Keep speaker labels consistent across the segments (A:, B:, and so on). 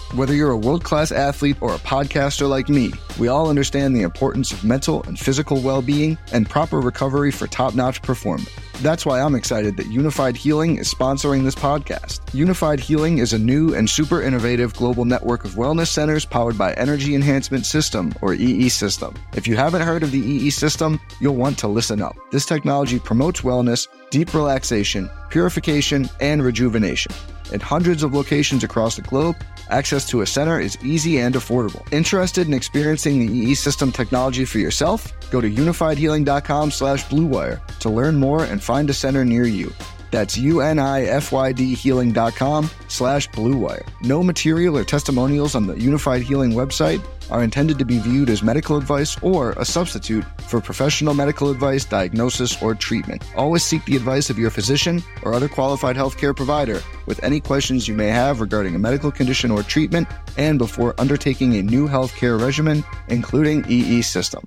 A: Whether you're a world-class athlete or a podcaster like me, we all understand the importance of mental and physical well-being and proper recovery for top-notch performance. That's why I'm excited that Unified Healing is sponsoring this podcast. Unified Healing is a new and super innovative global network of wellness centers powered by Energy Enhancement System, or EE System. If you haven't heard of the EE System, you'll want to listen up. This technology promotes wellness, deep relaxation, purification, and rejuvenation. In hundreds of locations across the globe, access to a center is easy and affordable. Interested in experiencing the EE System technology for yourself? Go to unifiedhealing.com/bluewire to learn more and find a center near you. That's unifydhealing.com/bluewire. No material or testimonials on the Unified Healing website are intended to be viewed as medical advice or a substitute for professional medical advice, diagnosis, or treatment. Always seek the advice of your physician or other qualified healthcare provider with any questions you may have regarding a medical condition or treatment and before undertaking a new healthcare regimen, including EE System.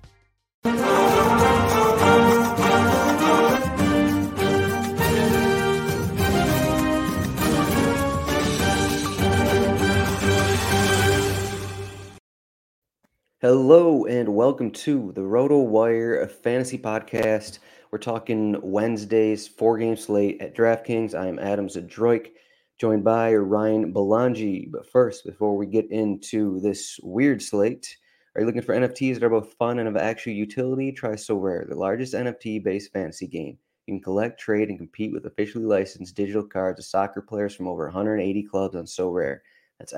B: Hello and welcome to the RotoWire Fantasy Podcast. We're talking Wednesday's 4-game slate at DraftKings. I am Adam Zadroik, joined by Ryan Belangi. But first, before we get into this weird slate, are you looking for NFTs that are both fun and of actual utility? Try SoRare, the largest NFT-based fantasy game. You can collect, trade, and compete with officially licensed digital cards of soccer players from over 180 clubs on SoRare. That's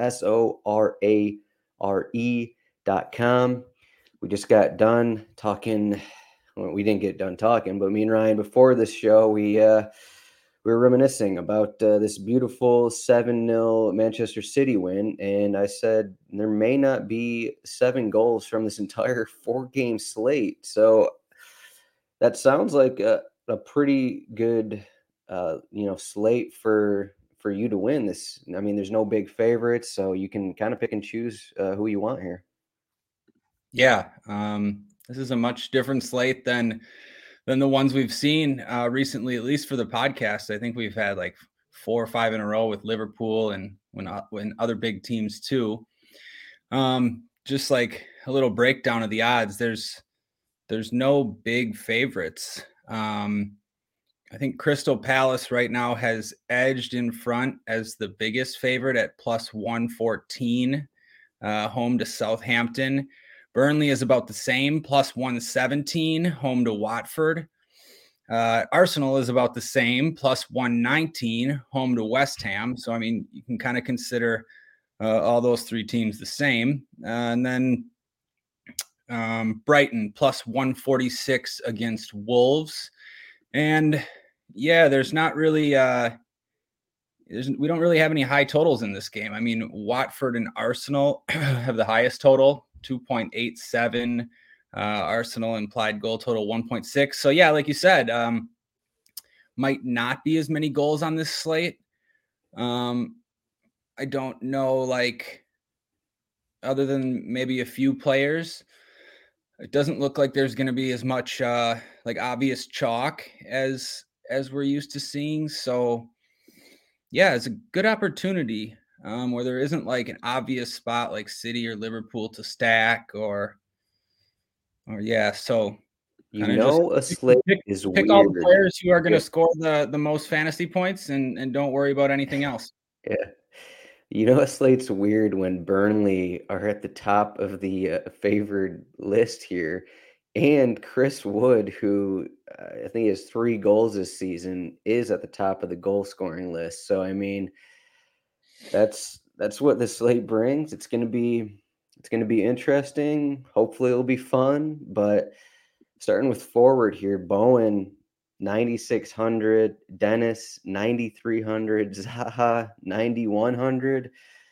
B: SoRare.com. We just got done talking. Well, we didn't get done talking, but me and Ryan before this show, we were reminiscing about this beautiful 7-0 Manchester City win, and I said there may not be 7 goals from this entire 4-game slate. So that sounds like a pretty good slate for you to win this. I mean, there's no big favorites, so you can kind of pick and choose who you want here.
C: Yeah, this is a much different slate than the ones we've seen recently, at least for the podcast. I think we've had like 4 or 5 in a row with Liverpool and when other big teams too. Just like a little breakdown of the odds. There's no big favorites. I think Crystal Palace right now has edged in front as the biggest favorite at plus 114, home to Southampton. Burnley is about the same, plus 117, home to Watford. Arsenal is about the same, plus 119, home to West Ham. So, I mean, you can kind of consider all those 3 teams the same. And then Brighton, plus 146 against Wolves. And, yeah, there's not really we don't really have any high totals in this game. I mean, Watford and Arsenal have the highest total, 2.87. Arsenal implied goal total 1.6. So yeah, like you said, might not be as many goals on this slate. I don't know, like other than maybe a few players, it doesn't look like there's going to be as much like obvious chalk as we're used to seeing. So yeah, it's a good opportunity where there isn't like an obvious spot like City or Liverpool to stack or yeah. So
B: a slate is
C: pick
B: weird.
C: all the players who are going to score the most fantasy points and don't worry about anything else.
B: Yeah. A slate's weird when Burnley are at the top of the favored list here. And Chris Wood, who I think has 3 goals this season, is at the top of the goal scoring list. So, I mean, that's what the slate brings. It's going to be interesting. Hopefully it'll be fun, but starting with forward here, Bowen 9,600, Dennis 9,300, Zaha 9,100.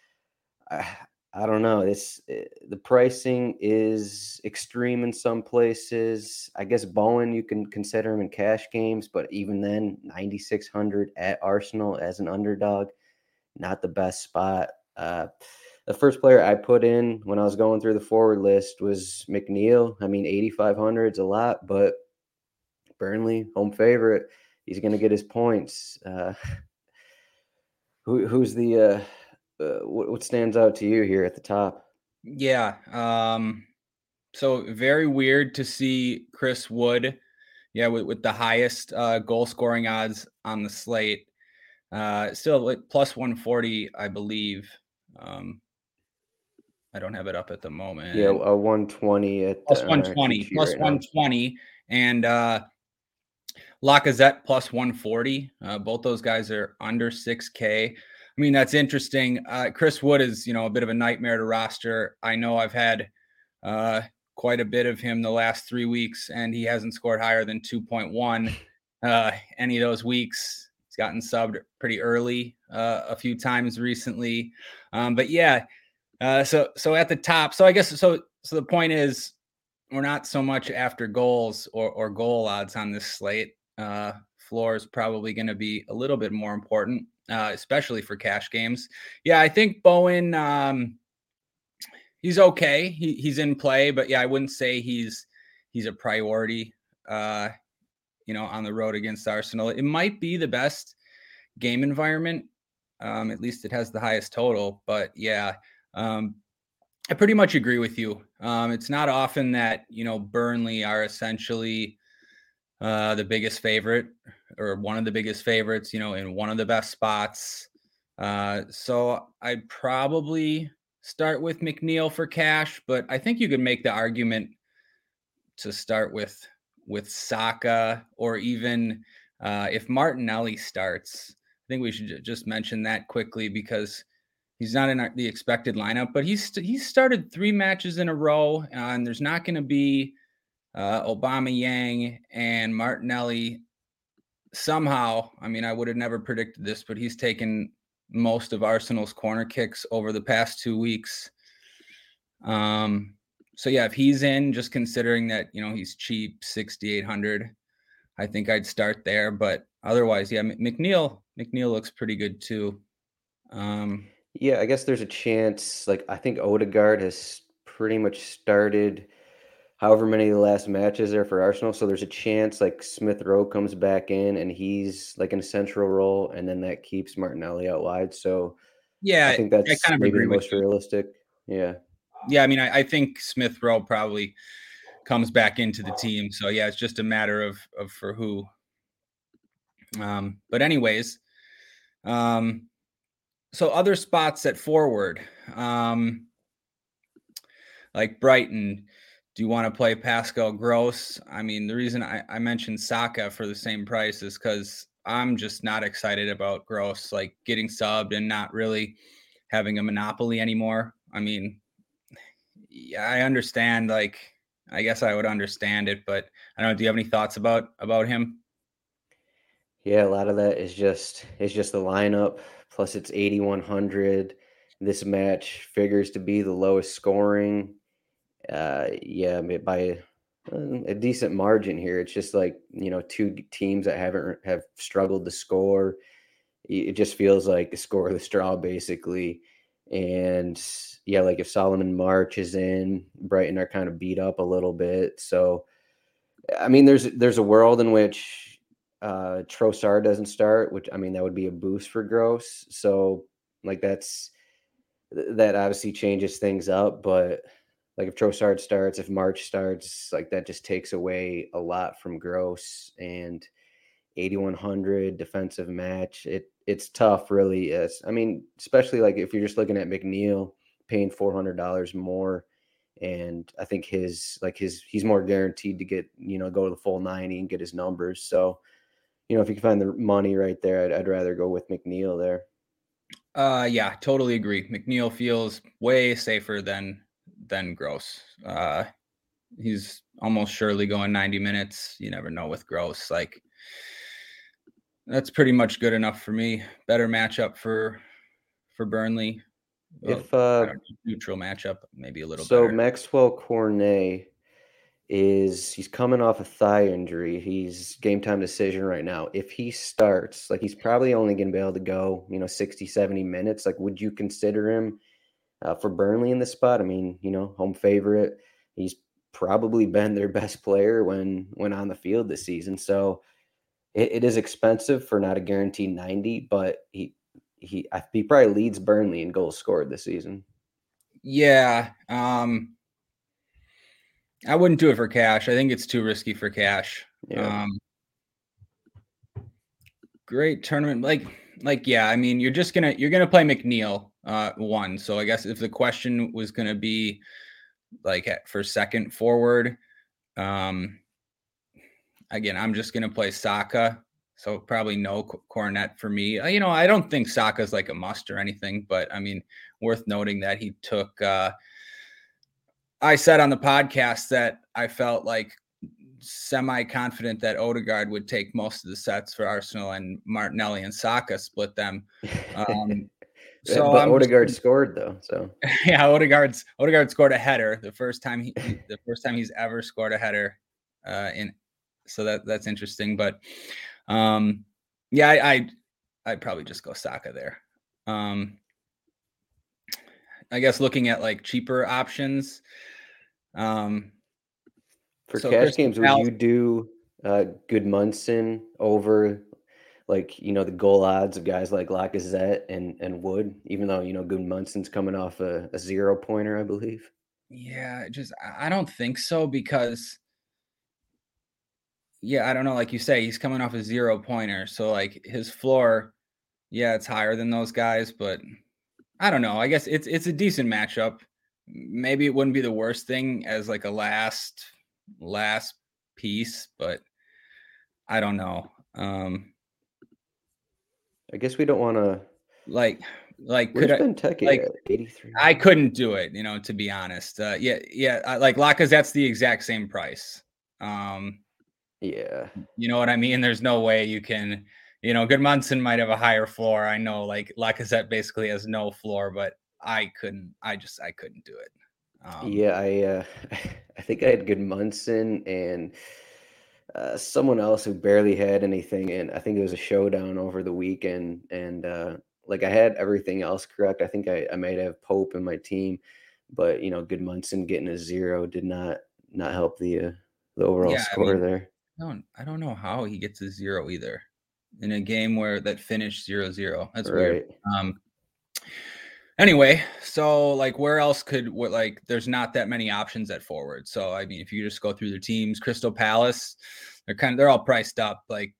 B: I don't know. The pricing is extreme in some places. I guess Bowen, you can consider him in cash games, but even then, 9,600 at Arsenal as an underdog, not the best spot. The first player I put in when I was going through the forward list was McNeil. I mean, 8,500 is a lot, but Burnley, home favorite, he's going to get his points. Who's the what stands out to you here at the top?
C: Yeah. So very weird to see Chris Wood, with the highest goal scoring odds on the slate. Still like plus 140, I believe. I don't have it up at the moment.
B: Yeah, 120 at
C: plus 120,
B: TG
C: plus
B: right
C: 120, and Lacazette plus 140. Both those guys are under 6K. I mean, that's interesting. Chris Wood is, a bit of a nightmare to roster. I know I've had quite a bit of him the last 3 weeks, and he hasn't scored higher than 2.1 any of those weeks. He's gotten subbed pretty early a few times recently. But yeah, so at the top. So I guess so the point is we're not so much after goals or goal odds on this slate. Floor is probably going to be a little bit more important, especially for cash games. Yeah, I think Bowen, he's okay. He's in play, but yeah, I wouldn't say he's a priority, on the road against Arsenal. It might be the best game environment. At least it has the highest total, but yeah, I pretty much agree with you. It's not often that, Burnley are essentially the biggest favorite or one of the biggest favorites, in one of the best spots. So I'd probably start with McNeil for cash, but I think you could make the argument to start with Saka, or even if Martinelli starts. I think we should just mention that quickly because he's not in the expected lineup, but he's started 3 matches in a row, and there's not going to be Aubameyang and Martinelli somehow. I mean, I would have never predicted this, but he's taken most of Arsenal's corner kicks over the past 2 weeks. So yeah, if he's in, just considering that, he's cheap, 6,800, I think I'd start there. But otherwise, yeah, McNeil looks pretty good too.
B: Yeah, I guess there's a chance. Like, I think Odegaard has pretty much started however many of the last matches there for Arsenal. So there's a chance like Smith Rowe comes back in and he's like in a central role, and then that keeps Martinelli out wide. So
C: yeah,
B: I think
C: I
B: that's
C: kind of
B: maybe
C: agree
B: the
C: with
B: most
C: you.
B: realistic. Yeah.
C: Yeah, I mean, I think Smith Rowe probably comes back into the team. So yeah, it's just a matter of for who. But anyways, so other spots at forward, like Brighton. Do you want to play Pascal Gross? I mean, the reason I mentioned Saka for the same price is because I'm just not excited about Gross, like getting subbed and not really having a monopoly anymore. I mean, yeah, I understand. Like, I guess I would understand it, but I don't know. Do you have any thoughts about him?
B: Yeah, a lot of that is just the lineup. Plus, it's 8,100. This match figures to be the lowest scoring. Yeah, by a decent margin here. It's just like, 2 teams that have struggled to score. It just feels like a score of the straw, basically. And yeah, like if Solomon March is in, Brighton are kind of beat up a little bit. So, I mean, there's a world in which Trossard doesn't start, which, I mean, that would be a boost for Gross. So, like, that obviously changes things up. But like if Trossard starts, if March starts, like that just takes away a lot from Gross. And 8,100 defensive match, it's tough, really. I mean, especially like if you're just looking at McNeil paying $400 more, and I think he's more guaranteed to get, go to the full 90 and get his numbers. So, if you can find the money right there, I'd rather go with McNeil there.
C: Yeah, totally agree. McNeil feels way safer than Gross. He's almost surely going 90 minutes. You never know with Gross. Like, that's pretty much good enough for me. Better matchup for Burnley.
B: If
C: neutral matchup, maybe a little
B: so
C: better.
B: Maxwell Cornet he's coming off a thigh injury. He's game time decision right now. If he starts, like he's probably only going to be able to go, 60, 70 minutes. Like, would you consider him for Burnley in this spot? I mean, home favorite. He's probably been their best player when on the field this season. So it is expensive for not a guaranteed 90, but he probably leads Burnley in goals scored this season.
C: Yeah. I wouldn't do it for cash. I think it's too risky for cash.
B: Yeah.
C: Great tournament. Yeah, I mean, you're gonna play McNeil 1. So I guess if the question was gonna be like for second forward, again, I'm just gonna play Saka. So probably no Cornet for me. I don't think Saka's like a must or anything, but I mean, worth noting that he took. I said on the podcast that I felt like semi-confident that Odegaard would take most of the sets for Arsenal, and Martinelli and Saka split them.
B: So but Odegaard scored though. So
C: yeah, Odegaard scored a header the first time he's ever scored a header. So that's interesting. But yeah, I'd probably just go Saka there. I guess looking at like cheaper options.
B: For cash games, would you do Gudmundsson over like, the goal odds of guys like Lacazette and Wood, even though, Gudmundsson's coming off a 0-pointer, I believe?
C: Yeah, I don't think so because, yeah, I don't know. Like you say, he's coming off a 0-pointer. So like his floor, yeah, it's higher than those guys, but I don't know. I guess it's a decent matchup. Maybe it wouldn't be the worst thing as like a last piece, but I don't know.
B: I guess we don't want to
C: like
B: could I like at 83?
C: I couldn't do it, to be honest. Yeah, like Lacazette's the exact same price.
B: Yeah.
C: You know what I mean? There's no way you can, Gudmundsson might have a higher floor. I know like Lacazette basically has no floor, but I couldn't do it.
B: Yeah, I think I had Gudmundsson and someone else who barely had anything, and I think it was a showdown over the weekend, and like I had everything else correct. I think I might have Pope in my team, but Gudmundsson getting a 0 did not help the overall score there.
C: I don't know how he gets a 0 either in a game where that finished 0-0. That's
B: right.
C: Weird. Anyway, so like where else there's not that many options at forward. So I mean, if you just go through their teams, Crystal Palace, they're all priced up, like,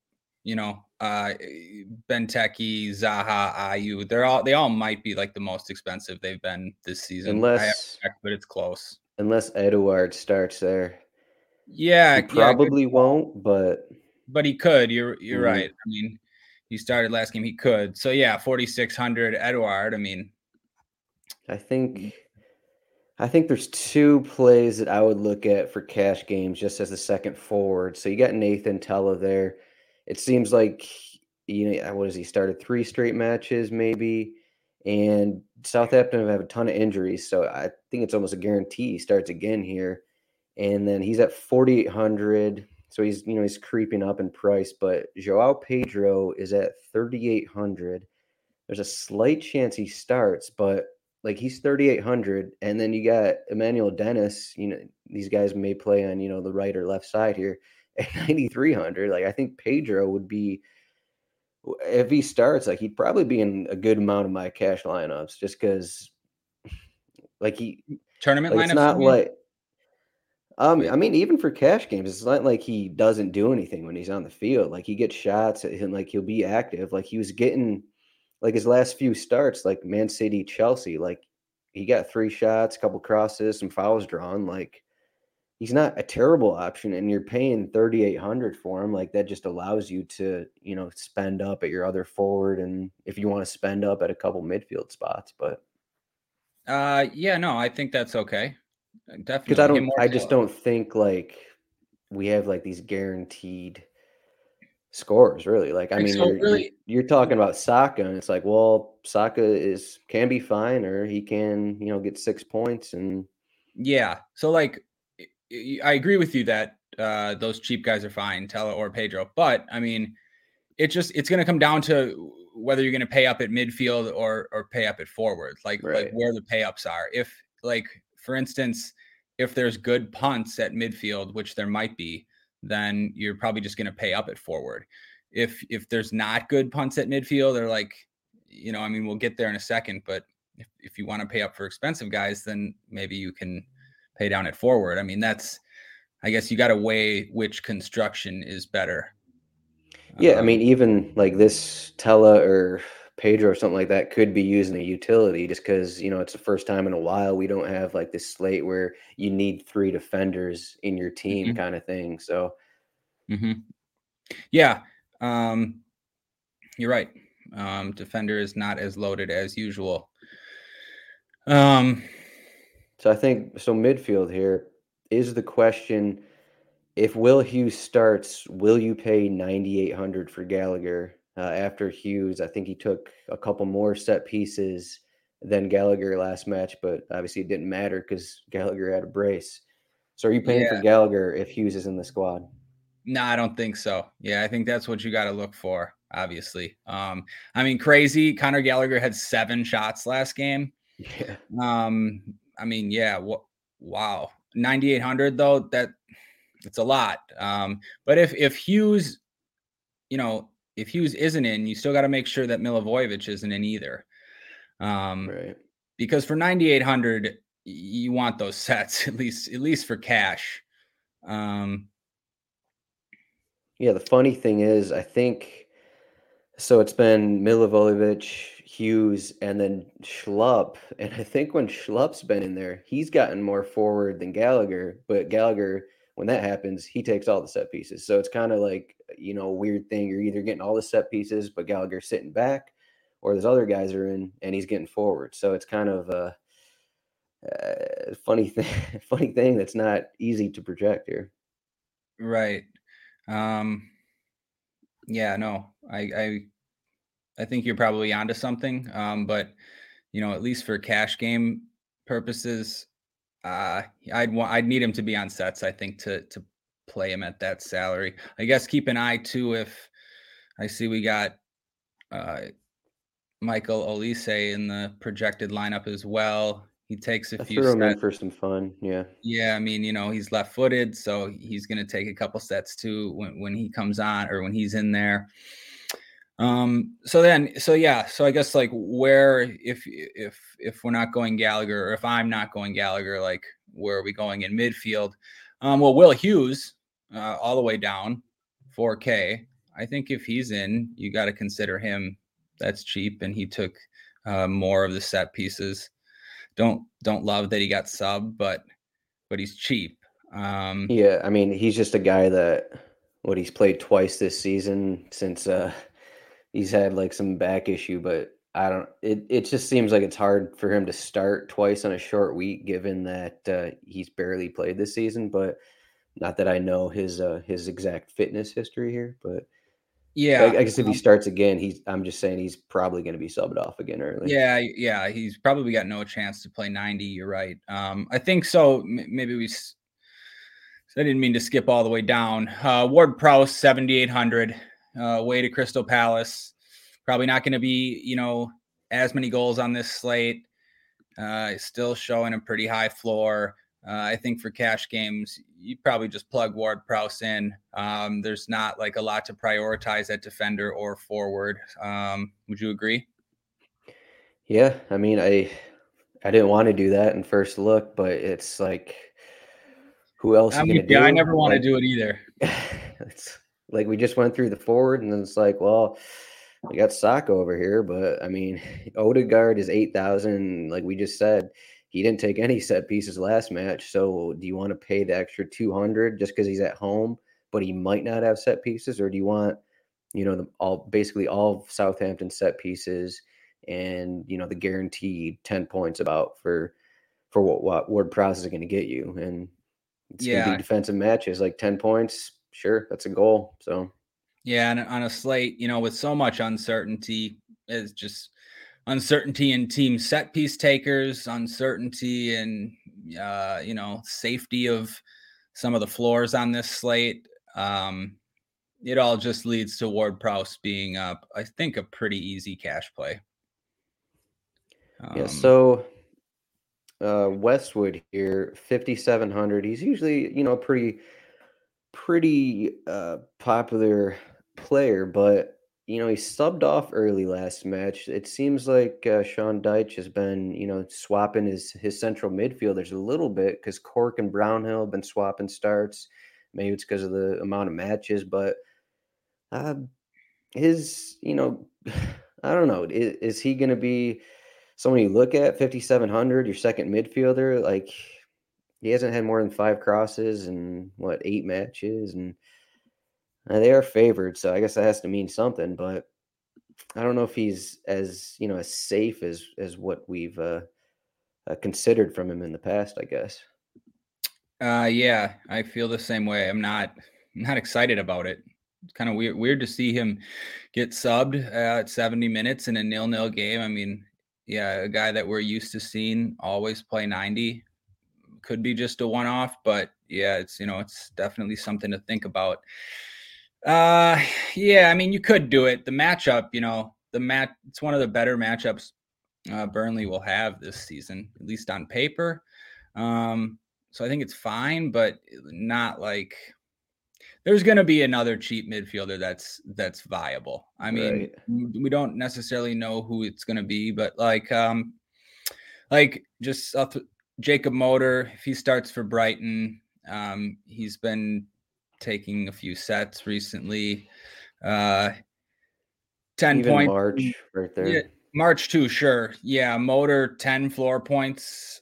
C: Benteke, Zaha, Ayew. They all might be like the most expensive they've been this season.
B: Unless
C: I haven't checked, but it's close.
B: Unless Edouard starts there.
C: Yeah,
B: he probably won't, but
C: he could. You're right. I mean, he started last game. He could. So yeah, 4,600 Edouard. I mean,
B: I think there's 2 plays that I would look at for cash games just as the second forward. So you got Nathan Tella there. It seems like, what has he started 3 straight matches maybe? And Southampton have a ton of injuries. So I think it's almost a guarantee he starts again here. And then he's at 4,800. So he's, he's creeping up in price. But Joao Pedro is at 3,800. There's a slight chance he starts, but like he's 3,800, and then you got Emmanuel Dennis. These guys may play on the right or left side here at 9,300. Like I think Pedro would be, if he starts, like he'd probably be in a good amount of my cash lineups, just because like he
C: tournament
B: like,
C: lineups.
B: It's not like I mean, even for cash games, it's not like he doesn't do anything when he's on the field. Like he gets shots and like he'll be active. Like he was getting. Like his last few starts, like Man City, Chelsea, like he got 3 shots, a couple crosses, some fouls drawn. Like he's not a terrible option, and you're paying 3,800 for him. Like that just allows you to, spend up at your other forward, and if you want to spend up at a couple midfield spots. But
C: yeah, no, I think that's okay. Definitely,
B: because I just don't think like we have like these guaranteed scores really. Like I mean, so you're talking about Saka, and it's like, well, Saka can be fine, or he can get 6 points. And
C: yeah, so like I agree with you that those cheap guys are fine, Tella or Pedro, but I mean it's going to come down to whether you're going to pay up at midfield or pay up at forward, like where the pay ups are. If like for instance, if there's good punts at midfield, which there might be, then you're probably just going to pay up at forward. If there's not good punts at midfield, or like, I mean, we'll get there in a second, but if you want to pay up for expensive guys, then maybe you can pay down at forward. I mean, I guess you got to weigh which construction is better.
B: Yeah, I mean, even like this Tella or Pedro or something like that could be using a utility just because, it's the first time in a while we don't have like this slate where you need 3 defenders in your team kind of thing. So,
C: yeah, you're right. Defender is not as loaded as usual.
B: So I think midfield here is the question. If Will Hughes starts, will you pay $9,800 for Gallagher? After Hughes, I think he took a couple more set pieces than Gallagher last match, but obviously it didn't matter because Gallagher had a brace. So are you paying for Gallagher if Hughes is in the squad?
C: No, I don't think so. Yeah, I think that's what you got to look for, obviously. I mean, crazy. Conor Gallagher had 7 shots last game.
B: Yeah.
C: I mean, yeah. Wow. 9,800 though, it's a lot. But if Hughes, if Hughes isn't in, you still got to make sure that Milivojevic isn't in either.
B: Right.
C: Because for 9,800, you want those sets at least for cash.
B: Yeah, the funny thing is, I think so. It's been Milivojevic, Hughes, and then Schlupp. And I think when Schlupp's been in there, he's gotten more forward than Gallagher. But Gallagher, when that happens, he takes all the set pieces. So it's kind of like, a weird thing. You're either getting all the set pieces, but Gallagher's sitting back, or there's other guys are in and he's getting forward. So it's kind of a funny thing that's not easy to project here.
C: Right. Yeah, no, I think you're probably onto something. But at least for cash game purposes, I'd need him to be on sets, I think, to play him at that salary. I guess keep an eye too if I see we got Michael Olise in the projected lineup as well. He takes a few
B: threw him
C: sets
B: in for some fun. Yeah.
C: Yeah, I mean, he's left-footed, so he's going to take a couple sets too when he comes on or when he's in there. So I guess like where if we're not going Gallagher or if I'm not going Gallagher, like where are we going in midfield? Well, Will Hughes, all the way down, 4K. I think if he's in, you got to consider him. That's cheap, and he took more of the set pieces. Don't love that he got subbed, but he's cheap.
B: Yeah, I mean, he's just a guy that he's played twice this season since he's had like some back issue, but it just seems like it's hard for him to start twice on a short week given that he's barely played this season, but not that I know his exact fitness history here, but
C: yeah,
B: I guess if he starts again, I'm just saying he's probably going to be subbed off again early.
C: Yeah, he's probably got no chance to play 90. You're right. I think so. Maybe I didn't mean to skip all the way down. Ward Prowse, 7,800, way to Crystal Palace. Probably not going to be, as many goals on this slate. Still showing a pretty high floor. I think for cash games, you probably just plug Ward Prowse in. There's not like a lot to prioritize at defender or forward. Would you agree?
B: Yeah, I mean, I didn't want to do that in first look, but it's like, who else are you going to do?
C: I never want to do it either.
B: It's like we just went through the forward, and then it's like, well, we got Saka over here, but I mean, Odegaard is 8,000. Like we just said, he didn't take any set pieces last match. So do you want to pay the extra 200 just because he's at home, but he might not have set pieces, or do you want, basically all Southampton set pieces and the guaranteed 10 points about for what Ward Prowse is going to get you, and it's going to be defensive matches like 10 points. Sure, that's a goal. So.
C: Yeah, and on a slate, with so much uncertainty, is just uncertainty in team set piece takers, uncertainty in safety of some of the floors on this slate. It all just leads to Ward Prowse being I think a pretty easy cash play.
B: Yeah, so Westwood here, 5,700. He's usually, pretty popular player, but he subbed off early last match. It seems like Sean Deitch has been, swapping his central midfielders a little bit because Cork and Brownhill have been swapping starts. Maybe it's because of the amount of matches, but uh, his, I don't know. Is he going to be someone you look at 5,700, your second midfielder? Like, he hasn't had more than 5 crosses in 8 matches, and they are favored, so I guess that has to mean something. But I don't know if he's as as safe as what we've considered from him in the past, I guess.
C: Yeah, I feel the same way. I'm not excited about it. It's kind of weird to see him get subbed at 70 minutes in a 0-0 game. I mean, yeah, a guy that we're used to seeing always play 90 could be just a one-off, but yeah, it's it's definitely something to think about. Yeah, I mean, you could do it. The matchup, it's one of the better matchups Burnley will have this season, at least on paper. So I think it's fine, but not like there's going to be another cheap midfielder that's viable. I mean, we don't necessarily know who it's going to be, but just Jacob Motor, if he starts for Brighton, he's been taking a few sets recently. 10
B: Even
C: points.
B: March right there.
C: Yeah, March too, sure. Yeah, Motor 10 floor points.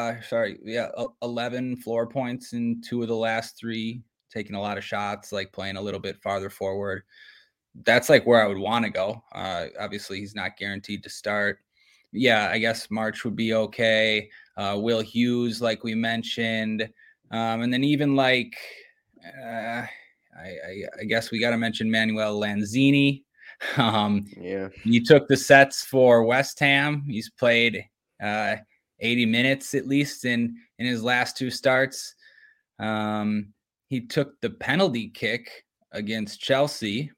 C: 11 floor points in 2 of the last 3, taking a lot of shots, like playing a little bit farther forward. That's like where I would want to go. Obviously he's not guaranteed to start. Yeah, I guess March would be okay. Will Hughes, like we mentioned. And then even like I guess we got to mention Manuel Lanzini. He took the sets for West Ham. He's played 80 minutes at least in his last 2 starts. He took the penalty kick against Chelsea.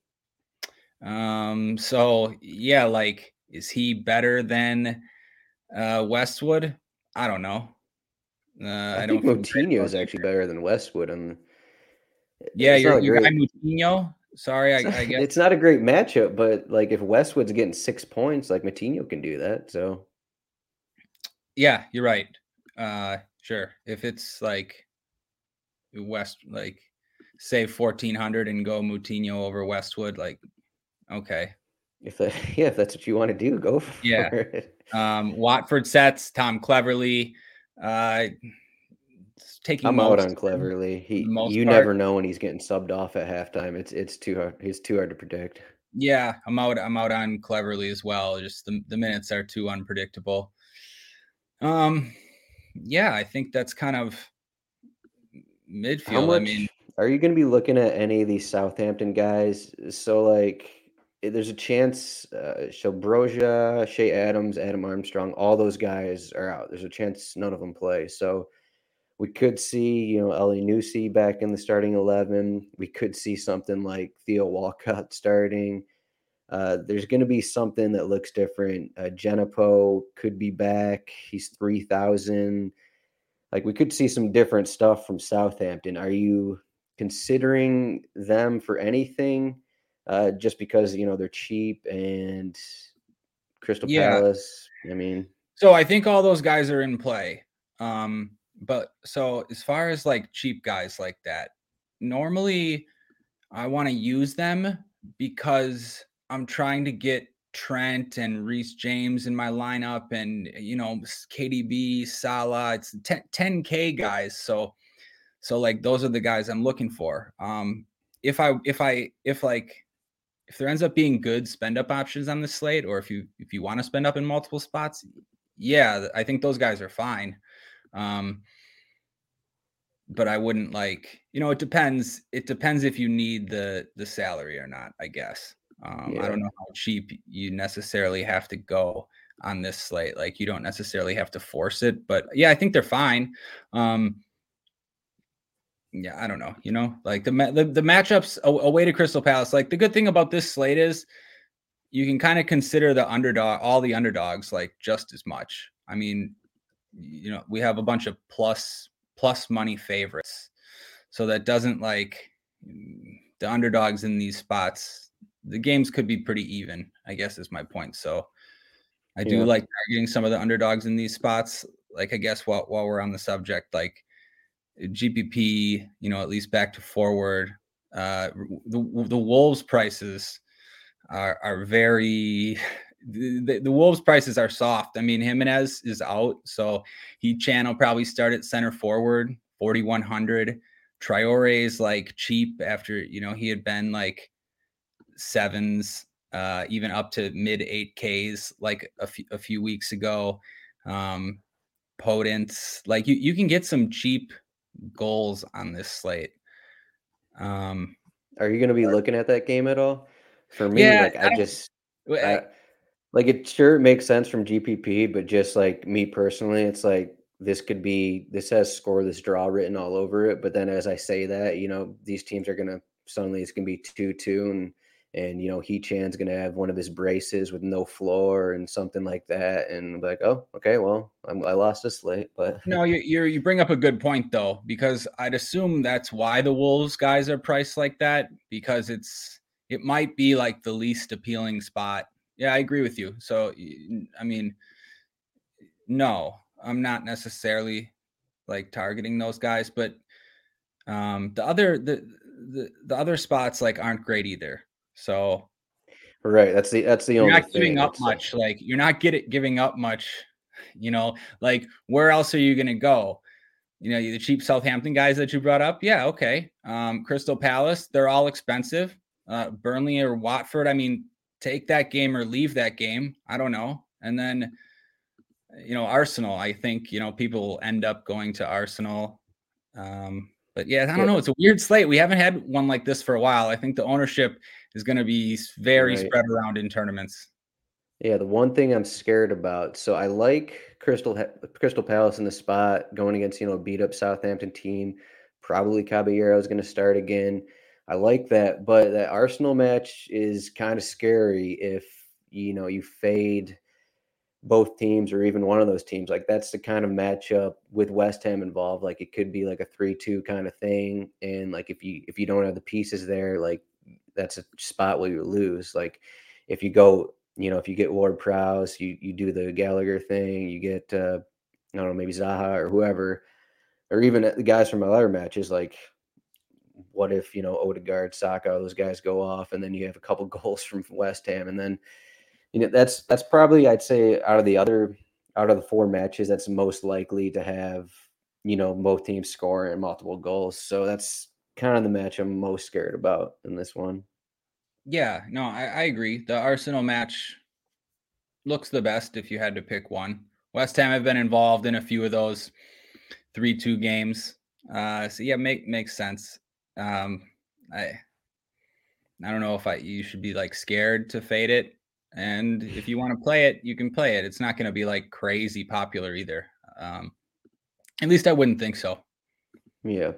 C: So yeah, like, is he better than Westwood? I don't know.
B: I think Moutinho is actually better than Westwood.
C: Yeah, your guy Moutinho. Sorry, I guess
B: it's not a great matchup, but like if Westwood's getting 6 points, like Moutinho can do that. So
C: yeah, you're right. Sure. If it's like save 1,400 and go Moutinho over Westwood, like, okay.
B: If that's what you want to do, go for it.
C: Watford sets Tom Cleverley.
B: I'm out on Cleverley. You never know when he's getting subbed off at halftime. It's too hard. He's too hard to predict.
C: Yeah, I'm out on Cleverley as well. Just the minutes are too unpredictable. Yeah, I think that's kind of midfield.
B: Are you going to be looking at any of these Southampton guys? So like, there's a chance Broja, Shea Adams, Adam Armstrong, all those guys are out. There's a chance none of them play. So we could see, Elyounoussi back in the starting 11. We could see something like Theo Walcott starting. There's going to be something that looks different. Genepo could be back. He's 3,000. Like, we could see some different stuff from Southampton. Are you considering them for anything? Just because they're cheap and Crystal Palace. I mean,
C: so I think all those guys are in play. But so as far as like cheap guys like that, normally I want to use them because I'm trying to get Trent and Reece James in my lineup, and KDB, Salah. It's 10K guys. So like those are the guys I'm looking for. If there ends up being good spend up options on the slate, or if you want to spend up in multiple spots, yeah, I think those guys are fine. But I wouldn't it depends. It depends if you need the salary or not, I guess. I don't know how cheap you necessarily have to go on this slate. Like, you don't necessarily have to force it, but yeah, I think they're fine. Yeah, I don't know, like the matchups away to Crystal Palace. Like, the good thing about this slate is you can kind of consider all the underdogs, like, just as much. I mean, we have a bunch of plus money favorites. So that doesn't, like, the underdogs in these spots the games could be pretty even, I guess is my point. So I do like targeting some of the underdogs in these spots. Like, I guess while we're on the subject, like GPP, at least back to forward, the Wolves prices are very, the Wolves prices are soft. I mean, Jimenez is out, so Heat-Chan probably start at center forward, 4,100. Traore is like cheap after, he had been like sevens, even up to mid 8Ks like a few weeks ago. Podence, like you can get some cheap goals on this slate.
B: Are you going to be looking at that game at all? For me, it sure makes sense from GPP, but just like me personally, it's like this has score this draw written all over it. But then as I say that, these teams are going to suddenly, it's going to be 2-2 and Heat-Chan's going to have one of his braces with no floor and something like that. And I'm like, oh, okay, well, I lost this late. But
C: no, you bring up a good point though, because I'd assume that's why the Wolves guys are priced like that, because it might be like the least appealing spot. Yeah, I agree with you. So, I mean, no, I'm not necessarily like targeting those guys, but the other spots like aren't great either. So,
B: right, that's the only.
C: You're not giving up much. Like you're not giving up much. Like where else are you going to go? The cheap Southampton guys that you brought up. Yeah, okay. Crystal Palace, they're all expensive. Burnley or Watford. I mean, take that game or leave that game. I don't know. And then, Arsenal. I think people will end up going to Arsenal. But yeah, I don't know. It's a weird slate. We haven't had one like this for a while. I think the ownership is going to be very spread around in tournaments.
B: Yeah, the one thing I'm scared about. So I like Crystal Palace in the spot going against, a beat up Southampton team. Probably Caballero is going to start again. I like that, but that Arsenal match is kind of scary if, you fade both teams or even one of those teams. Like that's the kind of matchup with West Ham involved. Like it could be like a 3-2 kind of thing. And like if you don't have the pieces there, like that's a spot where you lose. Like if you go, if you get Ward-Prowse, you do the Gallagher thing, you get I don't know, maybe Zaha or whoever, or even the guys from other matches, like what if, Odegaard, Saka, those guys go off and then you have a couple goals from West Ham, and then that's probably, I'd say, out of the four matches, that's most likely to have, both teams scoring multiple goals. So that's kind of the match I'm most scared about in this one.
C: Yeah, no, I agree. The Arsenal match looks the best if you had to pick one. West Ham have been involved in a few of those 3-2 games. So yeah, makes sense. I don't know if you should be like scared to fade it. And if you want to play it, you can play it. It's not going to be like crazy popular either. At least I wouldn't think so.
B: Yeah.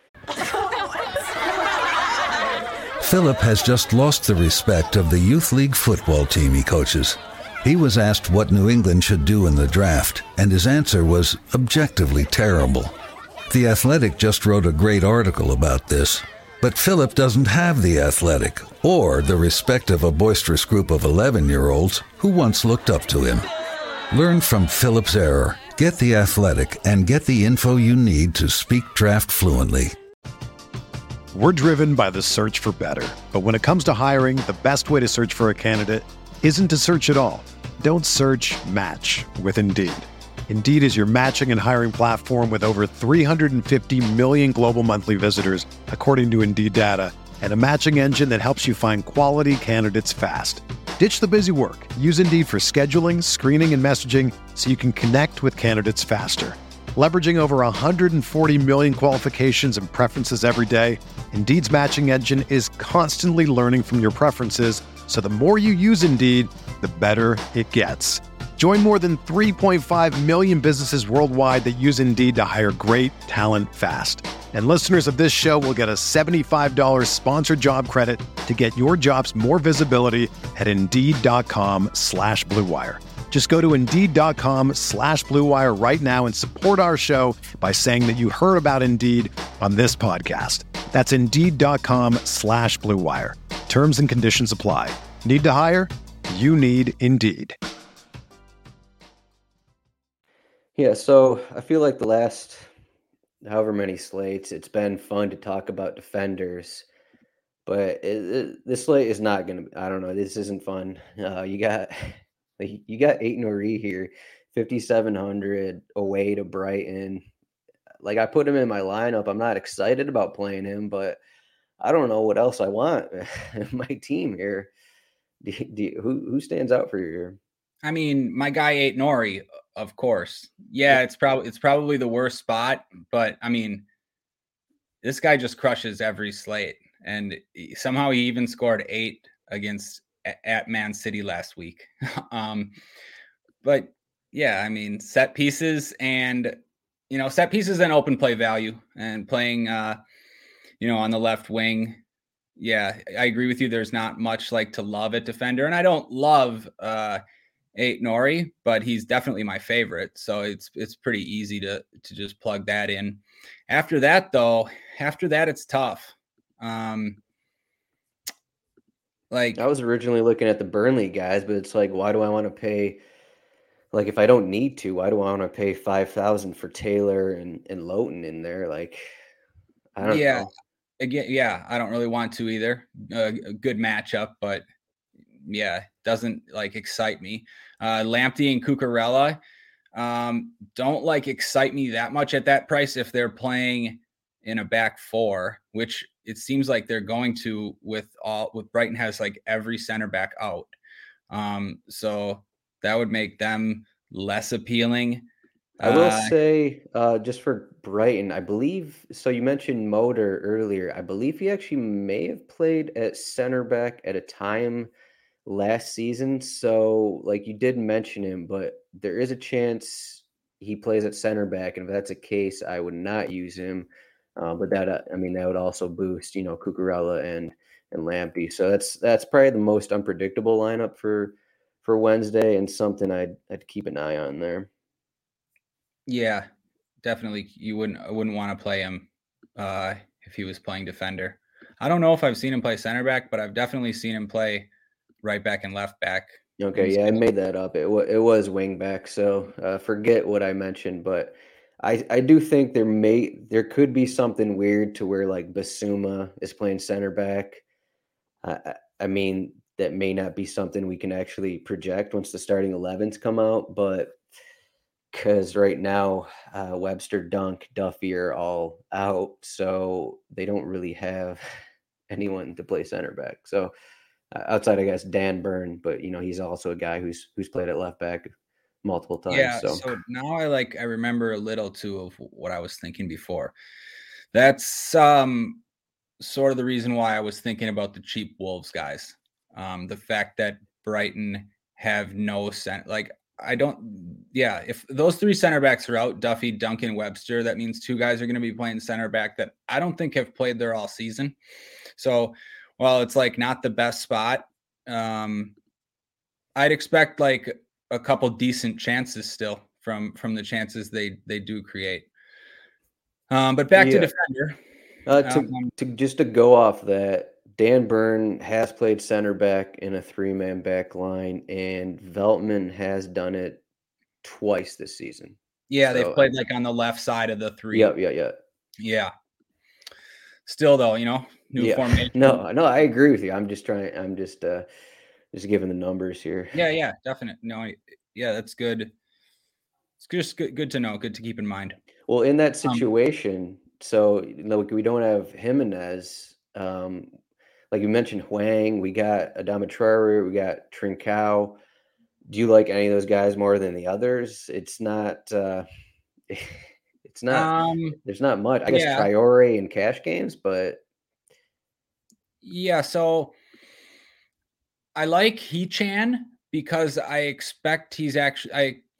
D: Philip has just lost the respect of the youth league football team he coaches. He was asked what New England should do in the draft, and his answer was objectively terrible. The Athletic just wrote a great article about this. But Philip doesn't have The Athletic or the respect of a boisterous group of 11-year-olds who once looked up to him. Learn from Philip's error. Get The Athletic and get the info you need to speak draft fluently.
E: We're driven by the search for better. But when it comes to hiring, the best way to search for a candidate isn't to search at all. Don't search, match with Indeed. Indeed is your matching and hiring platform with over 350 million global monthly visitors, according to Indeed data, and a matching engine that helps you find quality candidates fast. Ditch the busy work. Use Indeed for scheduling, screening, and messaging so you can connect with candidates faster. Leveraging over 140 million qualifications and preferences every day, Indeed's matching engine is constantly learning from your preferences, so the more you use Indeed, the better it gets. Join more than 3.5 million businesses worldwide that use Indeed to hire great talent fast. And listeners of this show will get a $75 sponsored job credit to get your jobs more visibility at Indeed.com/Blue Wire. Just go to Indeed.com/Blue Wire right now and support our show by saying that you heard about Indeed on this podcast. That's Indeed.com/Blue Wire. Terms and conditions apply. Need to hire? You need Indeed.
B: Yeah, so I feel like the last however many slates, it's been fun to talk about defenders, but this slate is not going to. I don't know. This isn't fun. You got Ait-Nouri here, 5,700 away to Brighton. Like, I put him in my lineup. I'm not excited about playing him, but I don't know what else I want in my team here. Who stands out for you here?
C: I mean, my guy Ait-Nouri, of course. Yeah, it's probably the worst spot, but I mean, this guy just crushes every slate, and somehow he even scored 8 against at Man City last week. But yeah, I mean, set pieces and open play value and playing on the left wing. Yeah, I agree with you. There's not much like to love at defender, and I don't love Ait-Nouri, but he's definitely my favorite. So it's pretty easy to just plug that in. After that, it's tough. Like,
B: I was originally looking at the Burnley guys, but it's like, why do I want to pay? Like, if I don't need to, why do I want to pay 5,000 for Taylor and Lowton in there? Like, I don't know.
C: Again, yeah, I don't really want to either. A good matchup, but yeah, doesn't like excite me. Lamptey and Cucurella don't excite me that much at that price if they're playing in a back four, which it seems like they're going to with Brighton has every center back out. So that would make them less appealing.
B: I will say, just for Brighton, I believe, so you mentioned Motor earlier. I believe he actually may have played at center back at a time last season. So, you did mention him, but there is a chance he plays at center back. And if that's the case, I would not use him. But that would also boost, Cucurella and Lamptey. So that's probably the most unpredictable lineup for Wednesday, and something I'd keep an eye on there.
C: Yeah, definitely. I wouldn't want to play him if he was playing defender. I don't know if I've seen him play center back, but I've definitely seen him play right back and left back.
B: Okay, yeah, I made that up. It was wing back, so forget what I mentioned. But I do think there could be something weird to where Bissouma is playing center back. I mean, that may not be something we can actually project once the starting 11s come out, but because right now Webster, Dunk, Duffy are all out, so they don't really have anyone to play center back. So outside, I guess, Dan Burn, but he's also a guy who's played at left back multiple times.
C: Yeah, so now I remember a little too of what I was thinking before. That's sort of the reason why I was thinking about the cheap Wolves guys. The fact that Brighton have no center, if those 3 center backs are out, Duffy, Duncan, Webster, that means 2 guys are going to be playing center back that I don't think have played there all season. So while it's not the best spot, I'd expect a couple decent chances still from the chances they do create. But back to defender.
B: To go off that, Dan Burn has played center back in a 3-man back line, and Veltman has done it twice this season.
C: Yeah, they've played on the left side of the 3. Yeah. Still though, new formation.
B: No, I agree with you. I'm just giving the numbers here.
C: Yeah, definitely. No, yeah, that's good. It's just good to know. Good to keep in mind.
B: Well, in that situation, so we don't have Jimenez. Like you mentioned, Hwang, we got Adama Traore, we got Trincao. Do you like any of those guys more than the others? It's not. It's not. There's not much. I guess Traore and cash games, but
C: yeah. So I like Hee-Chan because I expect he's actually.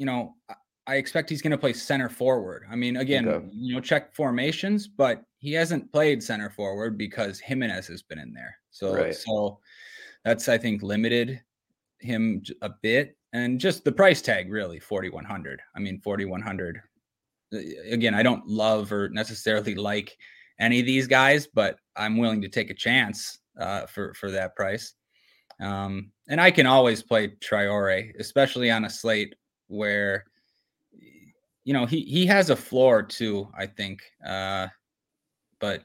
C: I expect he's going to play center forward. I mean, again, check formations, but he hasn't played center forward because Jimenez has been in there. So that's, I think, limited him a bit. And just the price tag, really, 4,100. I mean, 4,100. Again, I don't love or necessarily like any of these guys, but I'm willing to take a chance for that price. And I can always play Traore, especially on a slate where, he has a floor too, I think. But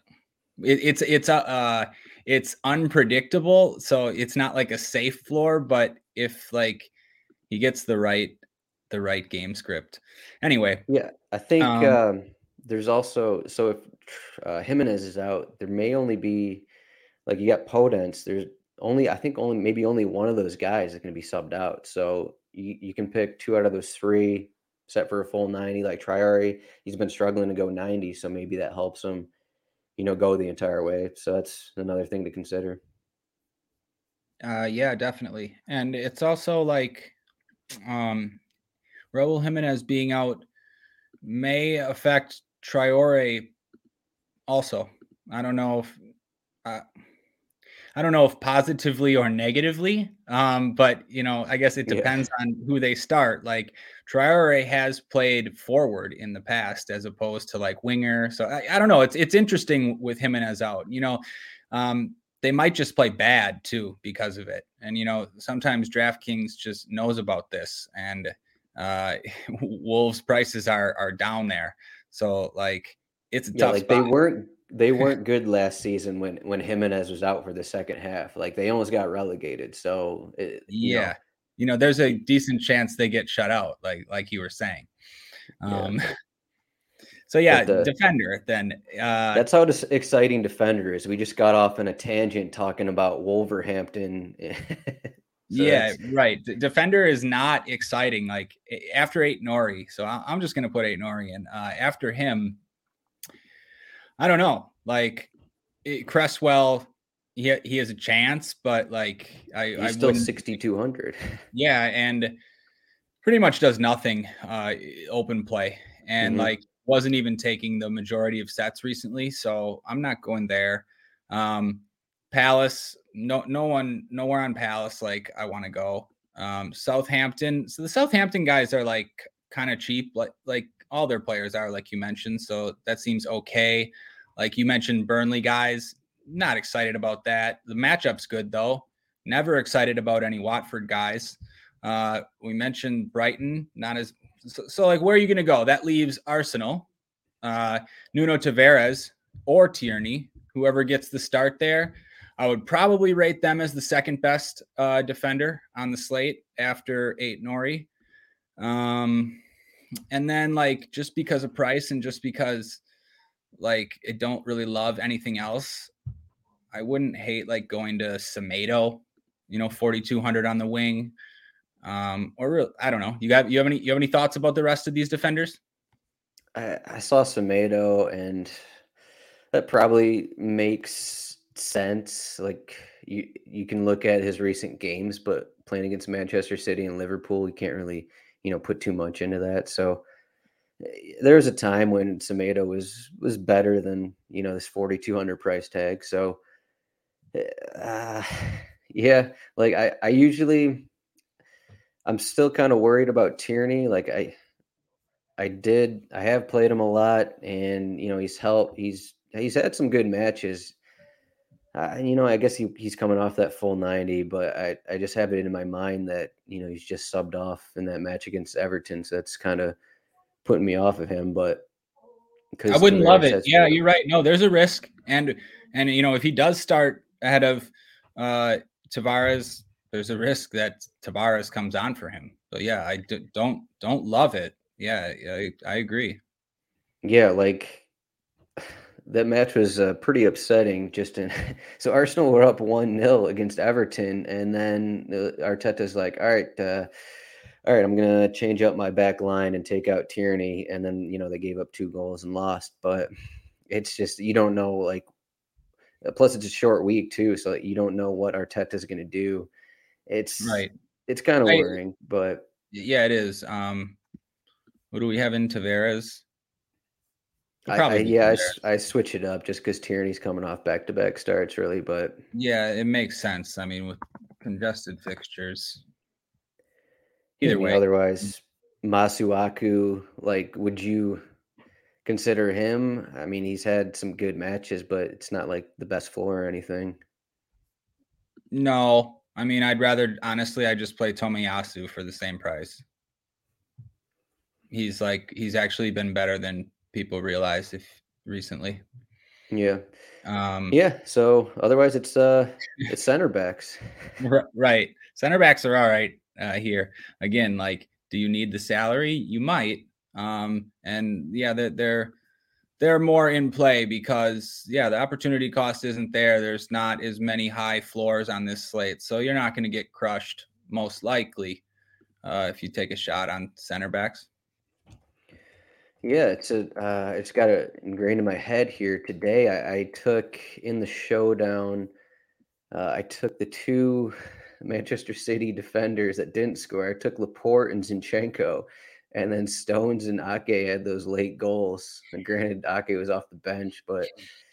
C: it's unpredictable. So it's not like a safe floor, but if like he gets the right game script. Anyway.
B: Yeah, I think there's also, so if Jimenez is out, there may only be, like, you got Podence. There's maybe only one of those guys is going to be subbed out. So you can pick 2 out of those 3, set for a full 90. Like Traore, he's been struggling to go 90, so maybe that helps him, go the entire way. So that's another thing to consider.
C: Yeah, definitely. And it's also like Raul Jimenez being out may affect Traore also. I don't know if positively or negatively, but I guess it depends on who they start. Like Traore has played forward in the past as opposed to like winger. So I don't know. It's interesting with Jimenez out. They might just play bad too because of it. And sometimes DraftKings just knows about this, and Wolves prices are down there. So like it's a tough spot.
B: They weren't good last season when Jimenez was out for the second half. Like they almost got relegated. So
C: there's a decent chance they get shut out, like you were saying. So defender then.
B: That's how exciting defender is. We just got off on a tangent talking about Wolverhampton.
C: Right. Defender is not exciting. Like after Aït-Nouri, so I'm just gonna put Aït-Nouri in. After him, I don't know. Like Cresswell, he has a chance, but like
B: he's still 6,200.
C: Yeah, and pretty much does nothing open play, and like wasn't even taking the majority of sets recently, so I'm not going there. Palace, nowhere on Palace like I want to go. Southampton, so the Southampton guys are like kind of cheap, like all their players are, like you mentioned, so that seems okay. Like you mentioned, Burnley guys, not excited about that. The matchup's good though. Never excited about any Watford guys. We mentioned Brighton, not as so like where are you going to go? That leaves Arsenal, Nuno Tavares or Tierney, whoever gets the start there. I would probably rate them as the second best defender on the slate after Aït-Nouri. And then like just because of price and just because like I don't really love anything else, I wouldn't hate like going to Semedo, 4,200 on the wing. Or I don't know. You have any thoughts about the rest of these defenders?
B: I saw Semedo, and that probably makes sense. Like you can look at his recent games, but playing against Manchester City and Liverpool, you can't really, put too much into that. So there was a time when Semedo was better than, this 4,200 price tag. So yeah, like I'm still kind of worried about Tierney. Like I have played him a lot, and he's helped. He's had some good matches. I guess he's coming off that full 90, but I just have it in my mind that he's just subbed off in that match against Everton, so that's kind of putting me off of him. But
C: I wouldn't love it. Yeah, you're right. No, there's a risk, and if he does start ahead of Tavares, there's a risk that Tavares comes on for him. So yeah, I don't love it. Yeah, I agree.
B: Yeah, like that match was pretty upsetting. So Arsenal were up 1-0 against Everton, and then Arteta's like, all right, I'm gonna change up my back line and take out Tierney, and then they gave up 2 goals and lost. But it's just you don't know. Like, plus it's a short week too, so you don't know what Arteta's gonna do. It's right. It's kind of worrying, but
C: yeah, it is. What do we have in Tavares?
B: I switch it up just because Tierney's coming off back-to-back starts, really. But
C: yeah, it makes sense. I mean, with congested fixtures, either way.
B: Otherwise, Masuaku, like, would you consider him? I mean, he's had some good matches, but it's not like the best floor or anything.
C: No, I mean, I'd just play Tomiyasu for the same price. He's actually been better than people realize recently.
B: Yeah. So otherwise it's center backs.
C: Right. Center backs are all right here. Again, like, do you need the salary? You might. And yeah, they're more in play because the opportunity cost isn't there. There's not as many high floors on this slate. So you're not going to get crushed most likely if you take a shot on center backs.
B: Yeah, it's got it ingrained in my head here today. I took in the showdown. I took the two Manchester City defenders that didn't score. I took Laporte and Zinchenko, and then Stones and Ake had those late goals. And granted, Ake was off the bench, but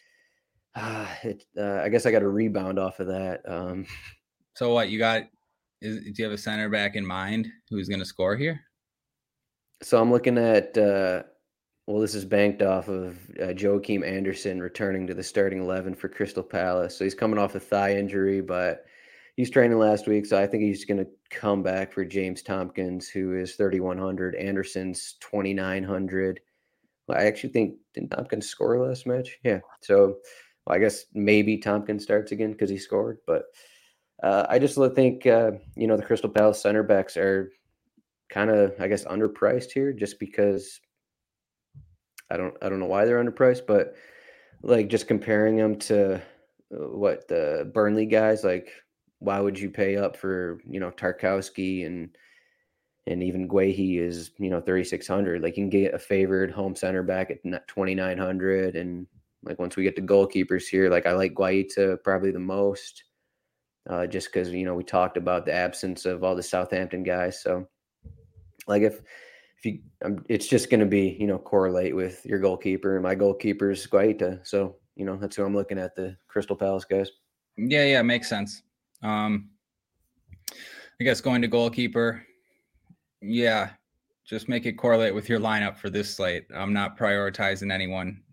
B: I guess I got a rebound off of that.
C: So what you got? Do you have a center back in mind who's going to score here?
B: So I'm looking at. This is banked off of Joachim Anderson returning to the starting 11 for Crystal Palace. So he's coming off a thigh injury, but he's training last week. So I think he's going to come back for James Tompkins, who is 3,100. Anderson's 2,900. Well, I actually think, didn't Tompkins score last match? Yeah. So I guess maybe Tompkins starts again because he scored. But I just think, the Crystal Palace center backs are kind of, I guess, underpriced here just because – I don't know why they're underpriced, but like just comparing them to what the Burnley guys, like why would you pay up for, Tarkowski and even Guehi is, 3,600. Like you can get a favored home center back at 2,900. And like once we get to goalkeepers here, like I like Guaita probably the most just because, we talked about the absence of all the Southampton guys. So like if it's just going to be, correlate with your goalkeeper, and my goalkeeper is Guaita. So, that's who I'm looking at, the Crystal Palace guys.
C: Yeah. Makes sense. I guess going to goalkeeper. Yeah. Just make it correlate with your lineup for this slate. I'm not prioritizing anyone.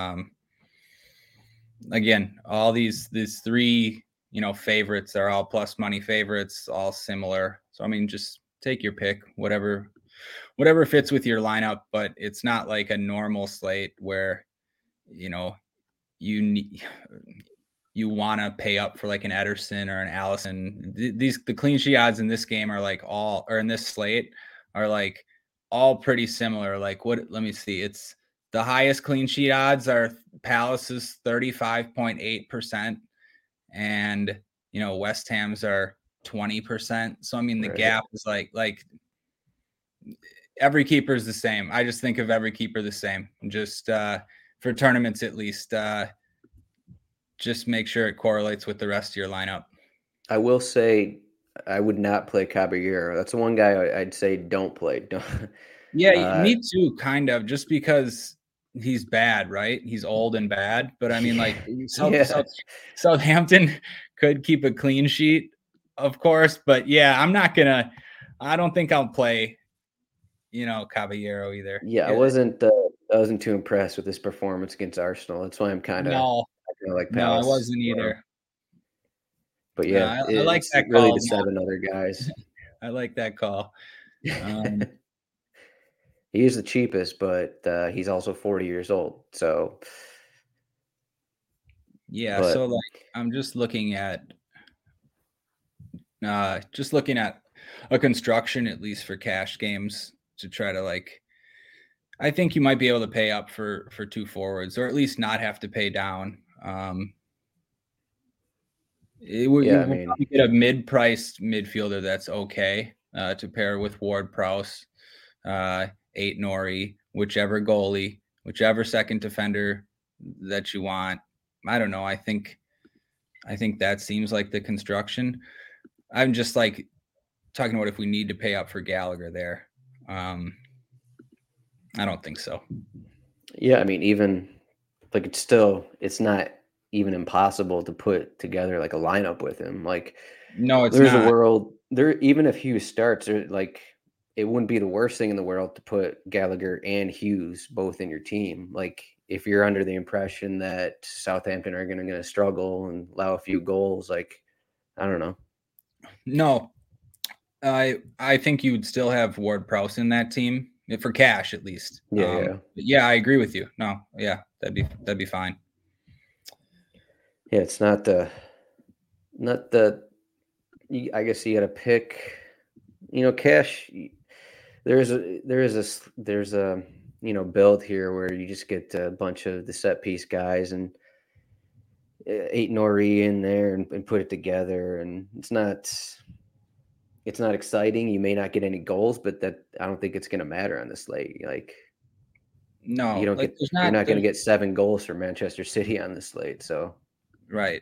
C: Again, all these three, favorites are all plus money favorites, all similar. So, I mean, just take your pick, whatever fits with your lineup, but it's not like a normal slate where, you want to pay up for like an Ederson or an Allison. The clean sheet odds in this game are like in this slate are like all pretty similar. Like let me see. It's the highest clean sheet odds are Palace's 35.8%. And, West Ham's are 20%. So, I mean, the gap is like every keeper is the same. I just think of every keeper the same. Just for tournaments, at least, just make sure it correlates with the rest of your lineup.
B: I will say I would not play Caballero. That's the one guy I'd say don't play.
C: Yeah, me too, kind of, just because he's bad, right? He's old and bad. But I mean, like Southampton could keep a clean sheet, of course. But yeah, I don't think I'll play Caballero either.
B: Yeah, I wasn't too impressed with his performance against Arsenal. That's why I'm kind of like Palace.
C: No, I wasn't either.
B: But yeah,
C: I like that
B: really
C: call.
B: The 7 other guys.
C: I like that call.
B: He is the cheapest, but he's also 40 years old. So
C: yeah, so like I'm just looking at a construction, at least for cash games, to try to I think you might be able to pay up for 2 forwards, or at least not have to pay down. You probably get a mid-priced midfielder that's okay to pair with Ward-Prowse, 8 Nori, whichever goalie, whichever second defender that you want. I don't know. I think that seems like the construction. I'm just talking about if we need to pay up for Gallagher there. I don't think so.
B: Yeah, I mean, even it's not even impossible to put together like a lineup with him. Like,
C: no, it's
B: there's
C: not.
B: a world there. Even if Hughes starts, it wouldn't be the worst thing in the world to put Gallagher and Hughes both in your team. Like, if you're under the impression that Southampton are going to struggle and allow a few goals, like I don't know.
C: No, I think you would still have Ward-Prowse in that team for cash at least. Yeah, I agree with you. No, yeah, that'd be fine.
B: Yeah, it's not the. I guess you got to pick. Cash. There's a build here where you just get a bunch of the set piece guys and Aït-Nouri in there and put it together, and it's not exciting. You may not get any goals, but I don't think it's going to matter on the slate. Like,
C: no,
B: you're not going to get 7 goals for Manchester City on the slate. So,
C: right.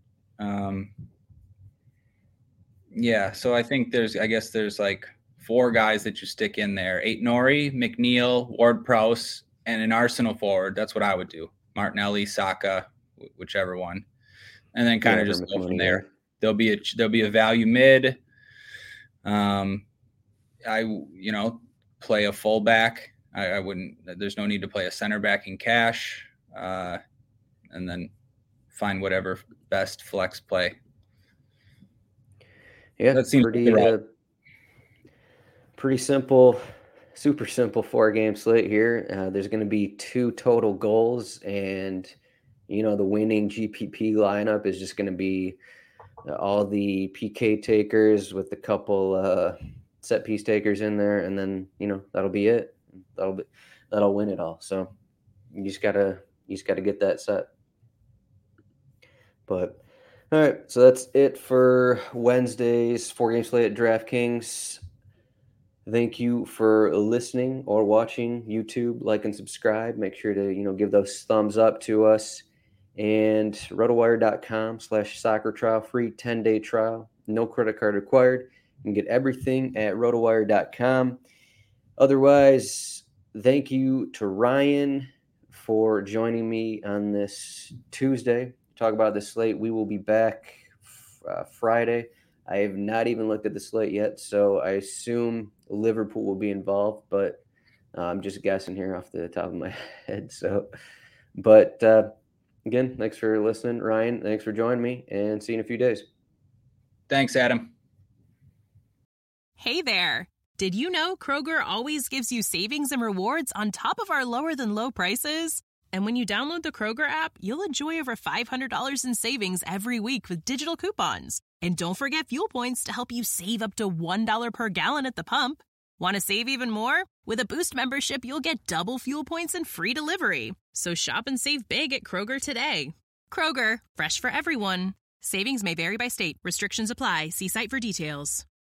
C: Yeah. So I think there's like 4 guys that you stick in there: Aït-Nouri, McNeil, Ward-Prowse, and an Arsenal forward. That's what I would do. Martinelli, Saka, whichever one, and then kind of just go from there. There'll be a value mid. Play a fullback. I wouldn't. There's no need to play a center back in cash, and then find whatever best flex play.
B: Yeah, that seems pretty simple, super simple 4-game slate here. There's going to be 2 total goals, and the winning GPP lineup is just going to be all the PK takers with a couple set piece takers in there, and then that'll be it. That'll win it all. So you just gotta get that set. But all right, so that's it for Wednesday's 4-game slate at DraftKings. Thank you for listening or watching YouTube. Like and subscribe. Make sure to give those thumbs up to us. And rotowire.com/soccer trial, free 10-day trial, no credit card required. You can get everything at rotowire.com. Otherwise, thank you to Ryan for joining me on this Tuesday. Talk about the slate. We will be back Friday. I have not even looked at the slate yet, so I assume Liverpool will be involved, but I'm just guessing here off the top of my head. Again, thanks for listening, Ryan. Thanks for joining me, and see you in a few days.
C: Thanks, Adam.
F: Hey there. Did you know Kroger always gives you savings and rewards on top of our lower than low prices? And when you download the Kroger app, you'll enjoy over $500 in savings every week with digital coupons. And don't forget fuel points to help you save up to $1 per gallon at the pump. Want to save even more? With a Boost membership, you'll get double fuel points and free delivery. So shop and save big at Kroger today. Kroger, fresh for everyone. Savings may vary by state. Restrictions apply. See site for details.